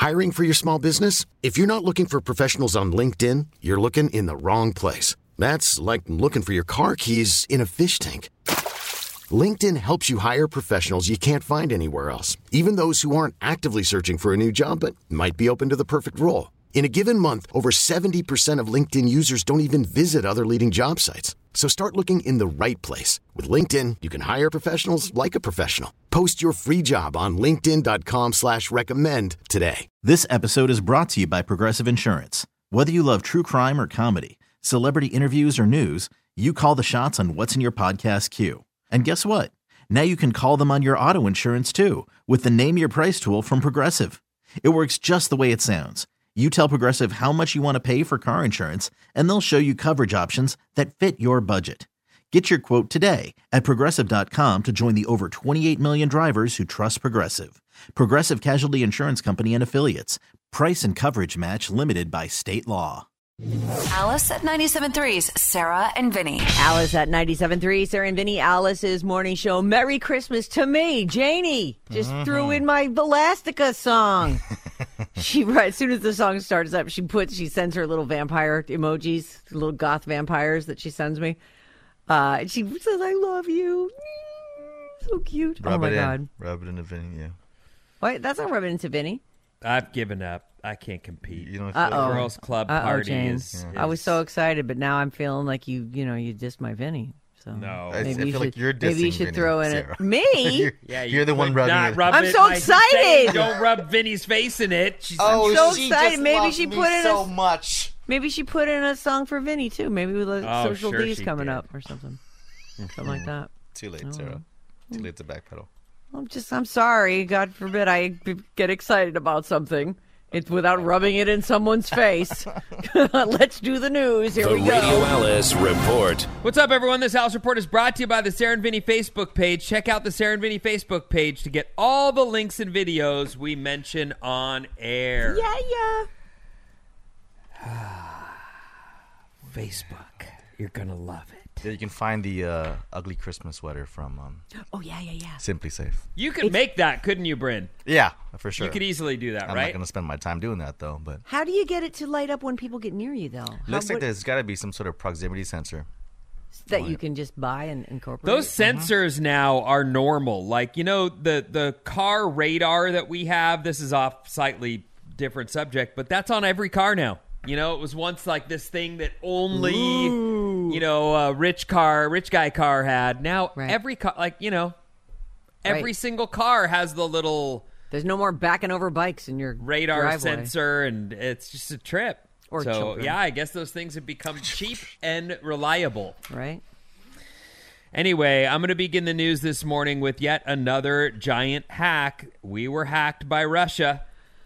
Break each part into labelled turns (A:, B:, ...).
A: Hiring for your small business? If you're not looking for professionals on LinkedIn, you're looking in the wrong place. That's like looking for your car keys in a fish tank. LinkedIn helps you hire professionals you can't find anywhere else, even those who aren't actively searching for a new job but might be open to the perfect role. In a given month, over 70% of LinkedIn users don't even visit other leading job sites. So start looking in the right place. With LinkedIn, you can hire professionals like a professional. Post your free job on linkedin.com/recommend today.
B: This episode is brought to you by Progressive Insurance. Whether you love true crime or comedy, celebrity interviews or news, you call the shots on what's in your podcast queue. And guess what? Now you can call them on your auto insurance too with the Name Your Price tool from Progressive. It works just the way it sounds. You tell Progressive how much you want to pay for car insurance, and they'll show you coverage options that fit your budget. Get your quote today at Progressive.com to join the over 28 million drivers who trust Progressive. Progressive Casualty Insurance Company and Affiliates. Price and coverage match limited by state law.
C: Alice at 97.3's Sarah and Vinny.
D: Alice at 97.3, Sarah and Vinny. Alice's morning show. Merry Christmas to me, Janie. Just threw in my Velastica song. As soon as the song starts up, she sends her little vampire emojis, little goth vampires that she sends me. And she says, "I love you." So cute.
E: Rub
D: oh
E: it
D: my
E: in.
D: God.
E: Rub it into Vinny, yeah.
D: What? That's not rubbing into Vinny.
F: I've given up. I can't compete.
E: You don't
F: The girls' club party is.
D: I was so excited, but now I'm feeling like you dissed my Vinny. So
F: No.
E: I feel like you're dissing
D: maybe you should
E: Vinny,
D: throw in
E: Sarah.
D: me.
E: You're the one rubbing it.
D: I'm so excited.
F: Don't rub Vinny's face in it.
D: I'm so excited. Maybe she put in
E: so much.
D: Maybe she put in a song for Vinny too. Maybe with Social
F: sure
D: D's
F: she
D: coming
F: did.
D: up or something. Something like that.
E: Too late, Sarah. Too late to backpedal.
D: I'm sorry. God forbid I get excited about something. It's without rubbing it in someone's face. Let's do the news. Here we go.
G: Radio Alice Report.
F: What's up, everyone? This Alice Report is brought to you by the Sarah and Vinny Facebook page. Check out the Sarah and Vinny Facebook page to get all the links and videos we mention on air.
D: Yeah.
F: Facebook. You're going to love it.
E: Yeah, you can find the ugly Christmas sweater from
D: Oh, yeah.
E: Simply Safe.
F: You could make that, couldn't you, Bryn?
E: Yeah, for sure.
F: You could easily do that,
E: I'm
F: right?
E: not going to spend my time doing that, though. But
D: How do you get it to light up when people get near you, though?
E: looks like there's got to be some sort of proximity sensor.
D: That you can just buy and incorporate.
F: Those sensors now are normal. Like, the car radar that we have, this is off slightly different subject, but that's on every car now. It was once like this thing that only, a rich guy car had. Now every car, every single car has the little...
D: There's no more backing over bikes in your
F: radar
D: driveway.
F: sensor, and it's just a trip.
D: Or
F: so,
D: children.
F: yeah, I guess those things have become cheap and reliable.
D: Right.
F: Anyway, I'm going to begin the news this morning with yet another giant hack. We were hacked by Russia.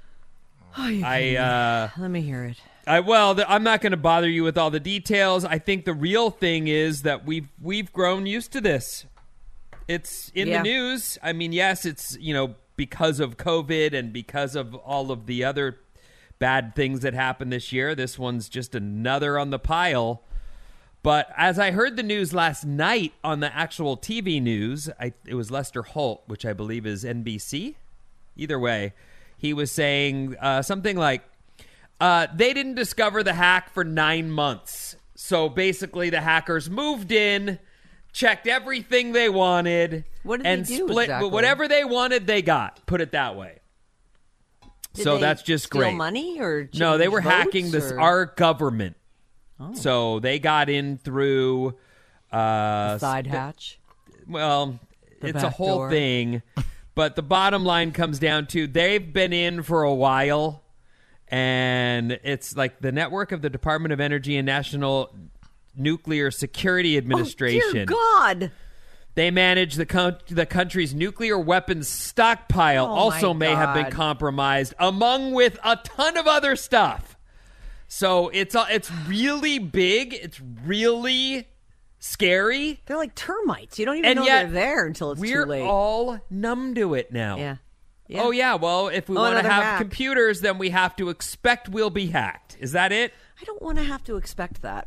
D: Let me hear it.
F: I'm not going to bother you with all the details. I think the real thing is that we've grown used to this. It's in the news. I mean, yes, it's, because of COVID and because of all of the other bad things that happened this year. This one's just another on the pile. But as I heard the news last night on the actual TV news, it was Lester Holt, which I believe is NBC. Either way, he was saying something like, they didn't discover the hack for 9 months. So basically the hackers moved in, checked everything they wanted, and
D: they do
F: split
D: exactly?
F: whatever they wanted, they got. Put it that way.
D: Did
F: So
D: they
F: that's just
D: steal
F: great.
D: money or
F: No, they
D: change
F: were
D: votes,
F: hacking our government. Oh. So they got in through
D: side hatch.
F: Well, it's a
D: back
F: whole
D: door.
F: thing. But the bottom line comes down to they've been in for a while, and it's like the network of the Department of Energy and National Nuclear Security Administration.
D: Oh, dear God.
F: They manage the country's nuclear weapons stockpile. Also may have been compromised, among with a ton of other stuff. So it's really big. It's really scary.
D: They're like termites. You don't even know they're there until it's too late.
F: We're all numb to it now.
D: Yeah.
F: Oh, yeah. Well, if we want to have
D: hack.
F: computers, then we have to expect we'll be hacked. Is that it?
D: I don't want to have to expect that.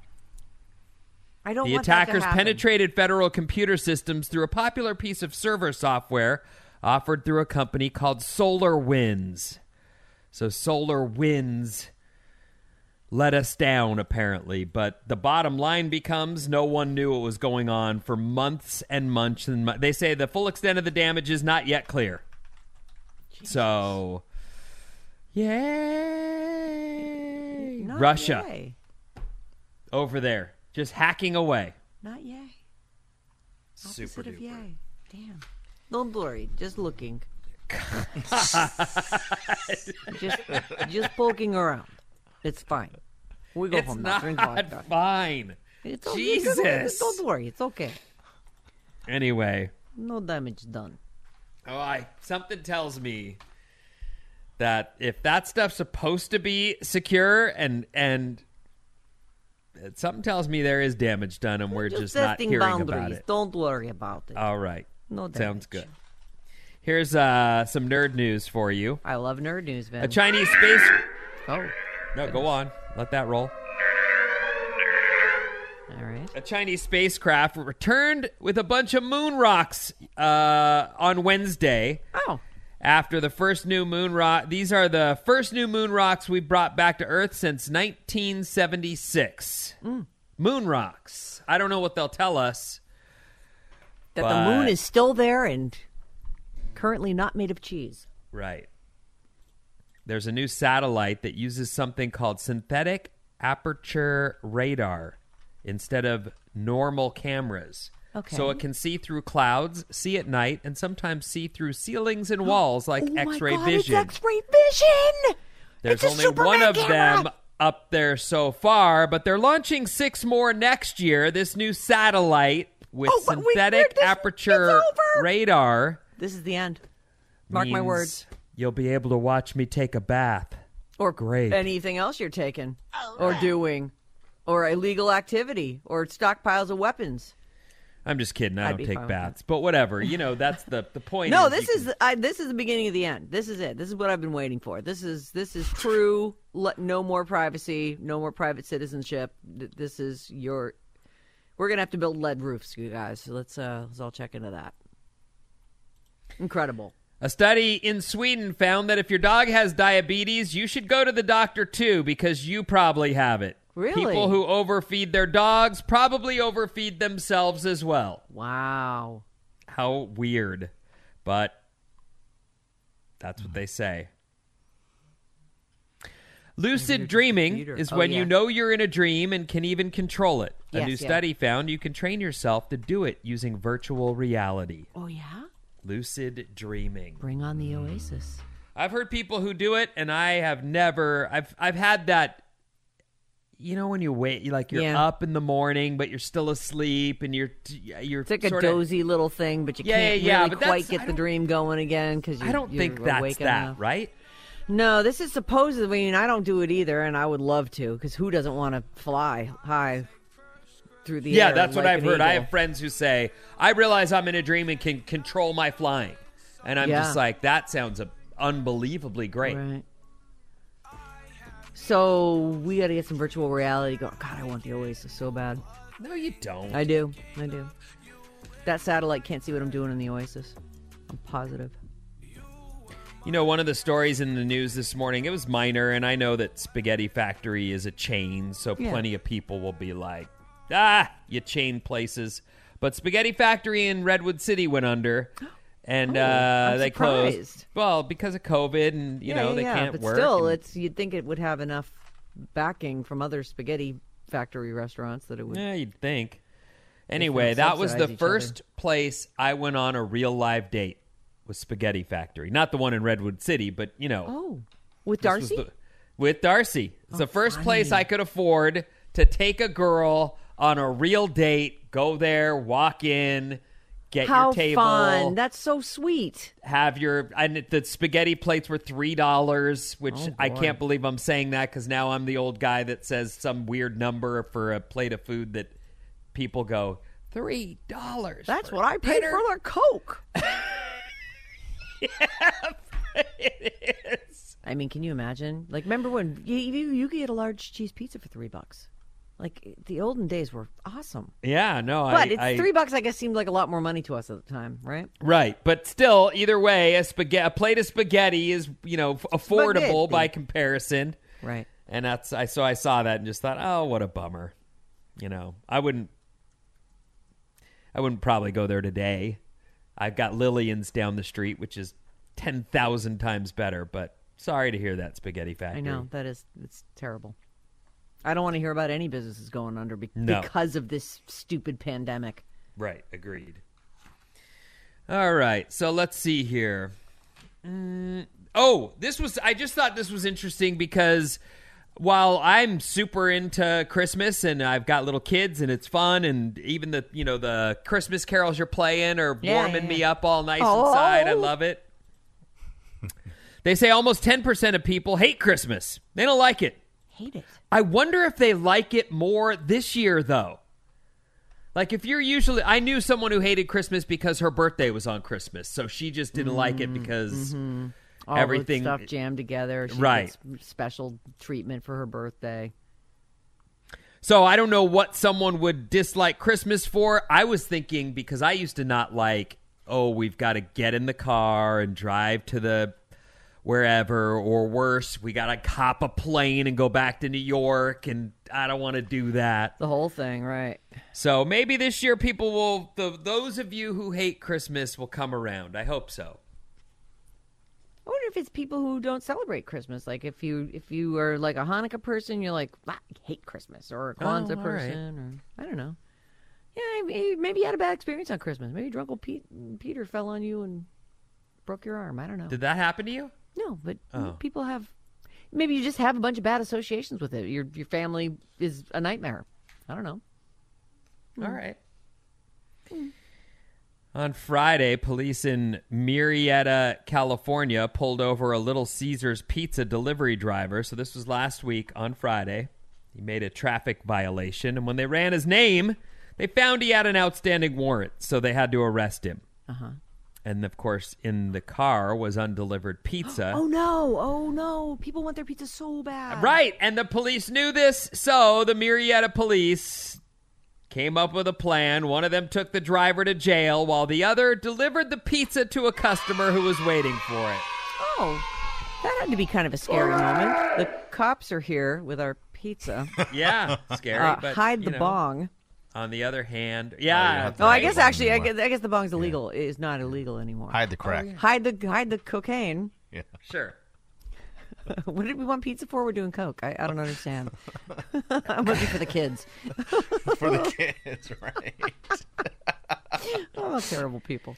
D: I don't
F: The
D: want that to
F: attackers
D: happen.
F: penetrated federal computer systems through a popular piece of server software offered through a company called SolarWinds. So solar winds let us down, apparently. But the bottom line becomes no one knew what was going on for months and months. And they say the full extent of the damage is not yet clear. Jesus. So, yay.
D: Not
F: Russia.
D: Yay.
F: Over there. Just hacking away.
D: Not yay. Opposite
F: Super
D: of
F: duper.
D: yay. Damn. Don't worry. Just looking. just poking around. It's fine. We go
F: It's
D: home now. Drink vodka.
F: not fine.
D: It's
F: Jesus.
D: Don't worry. It's okay.
F: Anyway.
D: No damage done.
F: Something tells me that if that stuff's supposed to be secure and something tells me there is damage done and we're just not
D: testing
F: hearing
D: boundaries.
F: about it.
D: Don't worry about it.
F: All right.
D: No damage.
F: Sounds good. Here's some nerd news for you.
D: I love nerd news, man.
F: A Chinese space...
D: Oh.
F: No, go on. Let that roll.
D: All right.
F: A Chinese spacecraft returned with a bunch of moon rocks on Wednesday.
D: Oh.
F: After the first new moon rock. These are the first new moon rocks we brought back to Earth since 1976. Moon rocks. I don't know what they'll tell us.
D: That the moon is still there and currently not made of cheese.
F: Right. There's a new satellite that uses something called synthetic aperture radar instead of normal cameras.
D: Okay.
F: So it can see through clouds, see at night, and sometimes see through ceilings and walls like X-ray
D: my God,
F: vision.
D: It's X-ray vision.
F: There's
D: It's a
F: only
D: Superman
F: one of
D: camera.
F: them up there so far, but they're launching 6 more next year. This new satellite with
D: but
F: synthetic
D: it's
F: aperture
D: over.
F: radar.
D: This is the end. Mark my
F: means
D: words.
F: You'll be able to watch me take a bath.
D: Or
F: Great.
D: anything else you're taking or doing or illegal activity or stockpiles of weapons.
F: I'm just kidding. I
D: I'd
F: don't
D: be
F: take
D: fine with
F: baths. But whatever. That's the point.
D: No,
F: you
D: this is the beginning of the end. This is it. This is what I've been waiting for. This is true. No more privacy. No more private citizenship. This is your. We're gonna have to build lead roofs, you guys. So let's all check into that. Incredible.
F: A study in Sweden found that if your dog has diabetes, you should go to the doctor too because you probably have it.
D: Really?
F: People who overfeed their dogs probably overfeed themselves as well.
D: Wow.
F: How weird. But that's what they say. Lucid dreaming is when you know you're in a dream and can even control it. A new study found you can train yourself to do it using virtual reality.
D: Oh, yeah?
F: Lucid dreaming.
D: Bring on the Oasis.
F: I've heard people who do it, and I have never. I've had that. When you wait, you're up in the morning, but you're still asleep, and you're.
D: It's like a dozy little thing, but you can't really quite get the dream going again because
F: I don't think that's that, right?
D: No, this is supposedly. I don't do it either, and I would love to because who doesn't want to fly high through the air?
F: Yeah, that's what I've heard.
D: Eagle.
F: I have friends who say, "I realize I'm in a dream and can control my flying," and I'm just like, "That sounds unbelievably great."
D: Right. So we got to get some virtual reality going. God, I want the Oasis so bad.
F: No, you don't.
D: I do. That satellite can't see what I'm doing in the Oasis. I'm positive.
F: One of the stories in the news this morning, it was minor, and I know that Spaghetti Factory is a chain, so plenty of people will be like, you chain places. But Spaghetti Factory in Redwood City went under, and they closed. Well, because of COVID, and, they can't work.
D: But still, you'd think it would have enough backing from other Spaghetti Factory restaurants that it would.
F: Yeah, you'd think. Anyway, that was the first place I went on a real live date. Was Spaghetti Factory. Not the one in Redwood City, but,
D: Oh, with Darcy?
F: With Darcy. It's the first place I could afford to take a girl on a real date, go there, walk in, get your table.
D: How fun. That's so sweet.
F: And the spaghetti plates were $3, which I can't believe I'm saying that because now I'm the old guy that says some weird number for a plate of food that people go, $3.
D: That's what I paid for their Coke.
F: Yeah, it is.
D: I mean, can you imagine? Remember when you could get a large cheese pizza for $3? Like, the olden days were awesome.
F: Yeah, no,
D: But it's $3, I guess, seemed like a lot more money to us at the time, right?
F: Right, but still, either way, a plate of spaghetti is, affordable by comparison.
D: Right.
F: And I saw that and just thought, oh, what a bummer. I wouldn't probably go there today. I've got Lillian's down the street, which is 10,000 times better, but sorry to hear that, Spaghetti Factory.
D: I know, it's terrible. I don't want to hear about any businesses going under because of this stupid pandemic.
F: Right, agreed. All right, so let's see here. I just thought this was interesting because while I'm super into Christmas and I've got little kids and it's fun and even the Christmas carols you're playing are warming me up all nice inside. I love it. They say almost 10% of people hate Christmas. They don't like it.
D: Hate it.
F: I wonder if they like it more this year, though. Like, if you're I knew someone who hated Christmas because her birthday was on Christmas, so she just didn't like it because everything
D: all the stuff jammed together. She gets special treatment for her birthday.
F: So I don't know what someone would dislike Christmas for. I was thinking because I used to not like, we've got to get in the car and drive to the wherever, or worse, we got to hop a plane and go back to New York, and I don't want to do that.
D: The whole thing, right.
F: So maybe this year people will, those of you who hate Christmas will come around. I hope so.
D: I wonder if it's people who don't celebrate Christmas. Like if you are like a Hanukkah person, you're like, I hate Christmas, or a Kwanzaa person, or I don't know. Yeah, maybe you had a bad experience on Christmas. Maybe drunk old Peter fell on you and broke your arm. I don't know.
F: Did that happen to you?
D: No, but people have. Maybe you just have a bunch of bad associations with it. Your family is a nightmare. I don't know.
F: All right. On Friday, police in Murrieta, California, pulled over a Little Caesars pizza delivery driver. So this was last week on Friday. He made a traffic violation, and when they ran his name, they found he had an outstanding warrant, so they had to arrest him. Uh-huh. And, of course, in the car was undelivered pizza.
D: Oh, no. People want their pizza so bad.
F: Right. And the police knew this. So the Murrieta police came up with a plan. One of them took the driver to jail while the other delivered the pizza to a customer who was waiting for it.
D: Oh, that had to be kind of a scary moment. The cops are here with our pizza.
F: Yeah, scary. But,
D: hide the bong.
F: On the other hand, yeah.
D: I guess actually, I guess the bong's illegal. Yeah. It's not illegal anymore.
E: Hide the crack.
D: Hide the cocaine.
E: Yeah,
F: sure.
D: What did we want pizza for? We're doing coke. I don't understand. I'm looking for the kids.
E: For the kids, right?
D: Oh, terrible people.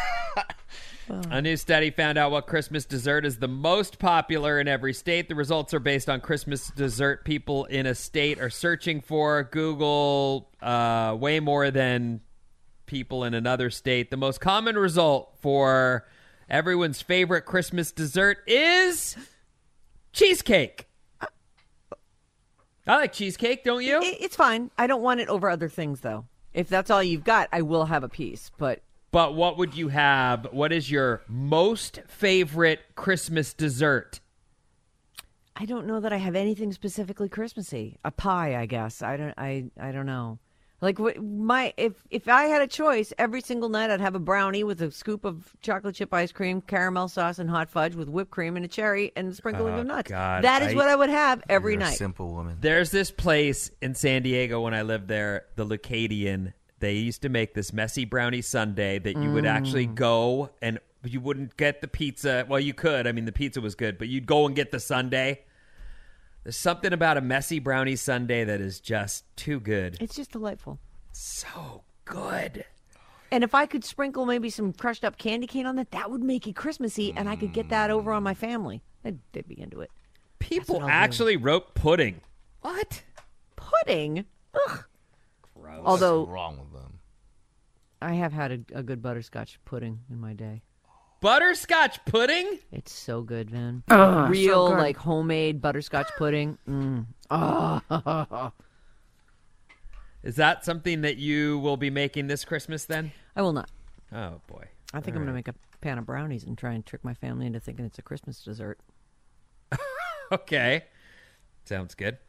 F: A new study found out what Christmas dessert is the most popular in every state. The results are based on Christmas dessert people in a state are searching for. Google way more than people in another state. The most common result for everyone's favorite Christmas dessert is cheesecake. I like cheesecake, don't you?
D: It's fine. I don't want it over other things, though. If that's all you've got, I will have a piece, But
F: what would you have? What is your most favorite Christmas dessert?
D: I don't know that I have anything specifically Christmassy. A pie, I guess. I don't know. Like if I had a choice, every single night I'd have a brownie with a scoop of chocolate chip ice cream, caramel sauce, and hot fudge with whipped cream and a cherry and sprinkling of nuts.
F: God,
D: that is what I would have every night.
E: A simple woman.
F: There's this place in San Diego when I lived there, the Leucadian. They used to make this messy brownie sundae that you would actually go and you wouldn't get the pizza. Well, you could. I mean, the pizza was good, but you'd go and get the sundae. There's something about a messy brownie sundae that is just too good.
D: It's just delightful.
F: So good.
D: And if I could sprinkle maybe some crushed up candy cane on that would make it Christmassy, and I could get that over on my family. They'd be into it.
F: People actually wrote pudding. What?
D: Pudding? Ugh.
F: Gross.
D: Although,
E: what's wrong with them?
D: I have had a good butterscotch pudding in my day.
F: Butterscotch pudding?
D: It's so good, man.
F: so
D: Real,
F: good.
D: like, homemade butterscotch pudding. Oh.
F: Is that something that you will be making this Christmas then?
D: I will not.
F: Oh, boy.
D: I think I'm going to make a pan of brownies and try and trick my family into thinking it's a Christmas dessert.
F: Okay. Sounds good.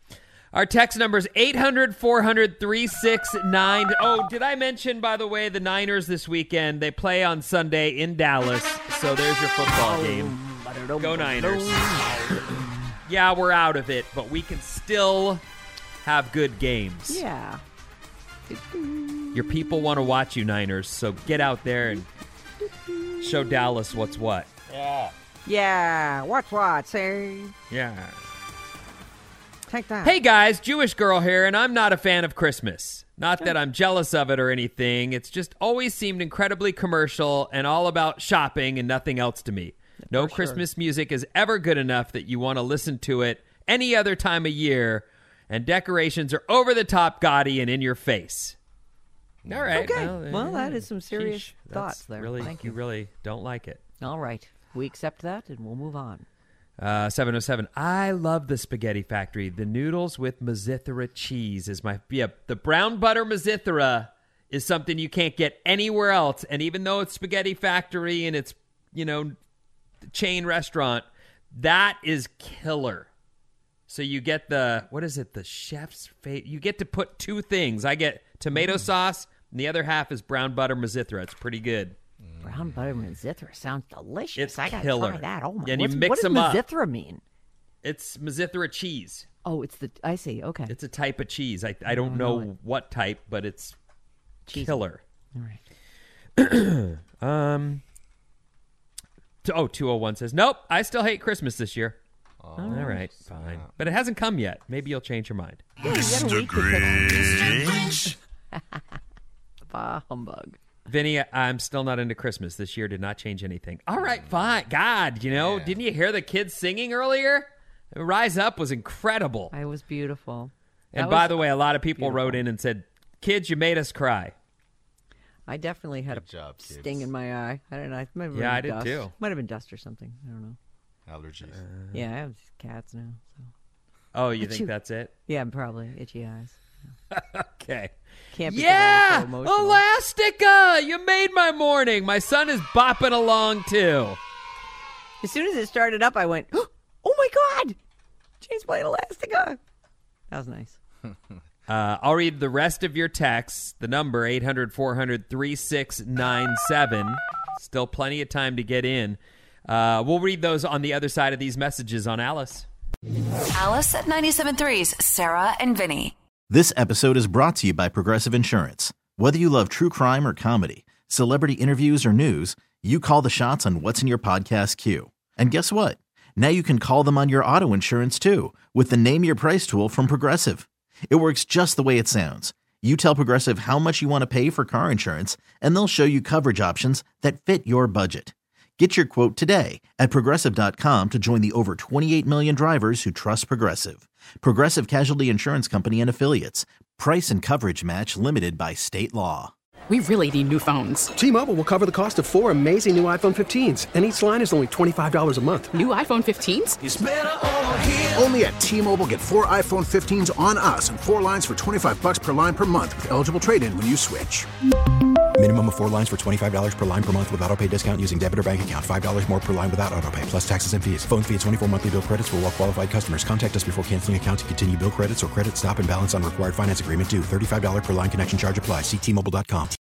F: Our text number is 800-400-3690. Oh, did I mention, by the way, the Niners this weekend? They play on Sunday in Dallas, so there's your football game. Go Niners. Yeah, we're out of it, but we can still have good games.
D: Yeah.
F: Your people want to watch you, Niners, so get out there and show Dallas what's what.
D: Yeah. What's what, say?
F: Yeah.
D: Take that.
F: Hey guys, Jewish girl here, and I'm not a fan of Christmas. Not that I'm jealous of it or anything. It's just always seemed incredibly commercial and all about shopping and nothing else to me. No Christmas music is ever good enough that you want to listen to it any other time of year, and decorations are over the top, gaudy, and in your face. All right.
D: Okay. Well, that is some serious
F: sheesh,
D: thoughts there.
F: Really,
D: Thank
F: you really don't like it.
D: All right. We accept that, and we'll move on.
F: 707. I love the Spaghetti Factory. The noodles with Mazithera cheese is the brown butter Mazithera is something you can't get anywhere else. And even though it's Spaghetti Factory and it's, chain restaurant, that is killer. So you get the chef's fate. You get to put two things. I get tomato sauce, and the other half is brown butter Mazithera. It's pretty good.
D: Brown butter Mazithera sounds delicious.
F: It's
D: I gotta
F: killer.
D: try that. Oh my!
F: And you mix them
D: up.
F: up.
D: What does Mazithera mean?
F: It's Mazithera cheese.
D: Oh, I see. Okay.
F: It's a type of cheese. I don't know what type, but it's killer.
D: All right.
F: 201 says, nope, I still hate Christmas this year. All right, fine. But it hasn't come yet. Maybe you'll change your mind.
D: Yeah, Mr. Grinch. Bah, humbug.
F: Vinny, I'm still not into Christmas. This year did not change anything. All right, fine. God, didn't you hear the kids singing earlier? Rise Up was incredible.
D: It was beautiful.
F: And by the way, a lot of people wrote in and said, kids, you made us cry.
D: I definitely had sting in my eye. I don't know.
F: I did too.
D: Might have been dust or something. I don't know.
E: Allergies.
D: Yeah, I have cats now. So.
F: Oh, you think that's it?
D: Yeah, probably. Itchy eyes. Yeah.
F: Okay.
D: Can't be
F: yeah!
D: so emotional.
F: Elastica! You made my morning. My son is bopping along, too.
D: As soon as it started up, I went, oh, my God! James played Elastica. That was nice.
F: I'll read the rest of your texts. The number, 800-400-3697. Still plenty of time to get in. We'll read those on the other side of these messages on Alice.
C: Alice at 97.3's Sarah and Vinny.
B: This episode is brought to you by Progressive Insurance. Whether you love true crime or comedy, celebrity interviews or news, you call the shots on what's in your podcast queue. And guess what? Now you can call them on your auto insurance too with the Name Your Price tool from Progressive. It works just the way it sounds. You tell Progressive how much you want to pay for car insurance, and they'll show you coverage options that fit your budget. Get your quote today at Progressive.com to join the over 28 million drivers who trust Progressive. Progressive Casualty Insurance Company and Affiliates. Price and coverage match limited by state law.
H: We really need new phones.
I: T-Mobile will cover the cost of 4 amazing new iPhone 15s, and each line is only $25 a month.
H: New iPhone 15s?
J: It's better over here. Only at T-Mobile, get 4 iPhone 15s on us and 4 lines for $25 per line per month with eligible trade-in when you switch.
K: Minimum of 4 lines for $25 per line per month with autopay discount using debit or bank account. $5 more per line without autopay, plus taxes and fees. Phone fee at 24 monthly bill credits for well-qualified customers. Contact us before canceling account to continue bill credits or credit stop and balance on required finance agreement due. $35 per line connection charge applies. See T-Mobile.com.